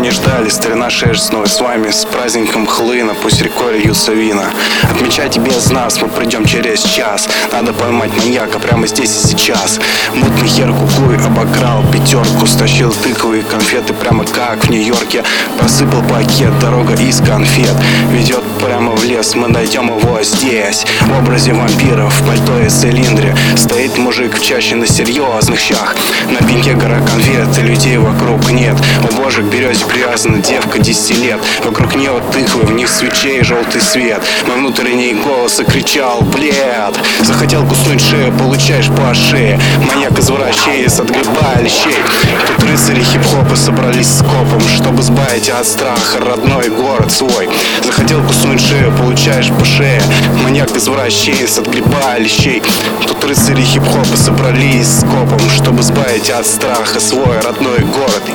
не ждали, старина шерсть снова с вами. С праздником хлына, пусть рекой льются вина. Отмечайте без нас, мы придем через час. Надо поймать маньяка прямо здесь и сейчас. Мутный хер кукуй обокрал пятерку, стащил тыквы и конфеты прямо как в Нью-Йорке. Просыпал пакет, дорога из конфет ведет прямо в лес, мы найдем его здесь. В образе вампира, в пальто и цилиндре стоит мужик в чаще на серьезных щах. На пеньке гора конфет, и людей вокруг нет. У боже, к березе привязана девка 10 лет. Вокруг нее тыквы, в них свечей желтый свет. Мой внутренний голос и кричал: блед! Захотел куснуть шею, получаешь по шее. Маньяк-извращенец, отгребая лещей. Тут рыцари хип-хопа собрались с копом, чтобы сбавить от страха родной город свой. Захотел куснуть шею, получаешь по шее. Маньяк-извращенец, отгребая лещей. Тут рыцари хип-хопа собрались с копом, чтобы сбавить от страха свой родной город.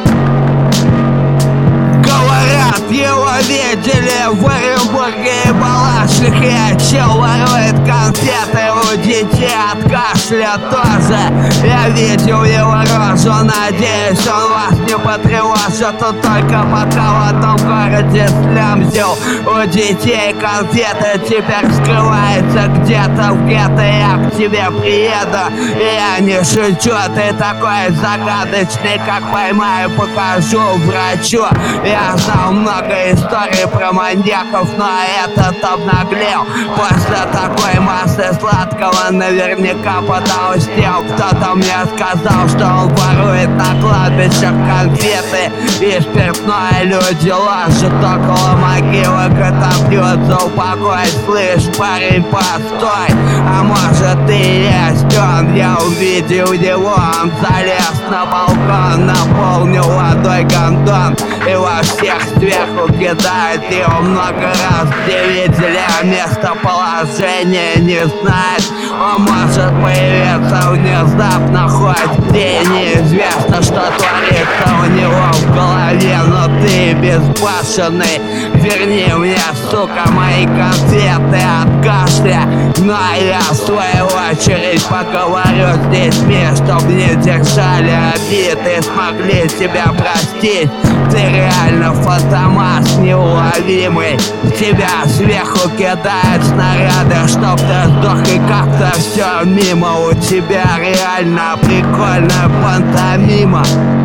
Говорят, его видели в Оренбурге и Балашихе. Чел ворует конфеты у детей от кашля тоже. Я видел его рожу, надеюсь, он вас не потревожит. Он только пока в одном городе слямзил у детей конфеты. Теперь скрывается где-то в гетто. Я к тебе приеду, и я не шучу. Ты такой загадочный, как поймаю, покажу врачу. Я знал много историй про маньяков, но этот обнаглел. После такой массы сладкого наверняка потолстел. Кто-то мне сказал, что он ворует на кладбищах конфеты и спиртное. Люди ложат около могилы, это пьют за упокой. Слышь, парень, постой, а может и есть он. Я увидел его, он залез на балкон, наполнил водой гондон и во всех сверху кидает его много раз. Где видели, а местоположение не знает. Он может появиться внезапно хоть где. Неизвестно, что творится у него в голове. Но ты безбашенный, верни мне, сука, мои конфеты от кашля. Но я в свою очередь поговорю с детьми, чтоб не держали обид и смогли тебя простить. Ты реально фантомас неуловимый. В тебя сверху кидают снаряды, чтоб ты сдох, и как-то все мимо. У тебя реально прикольная пантомима.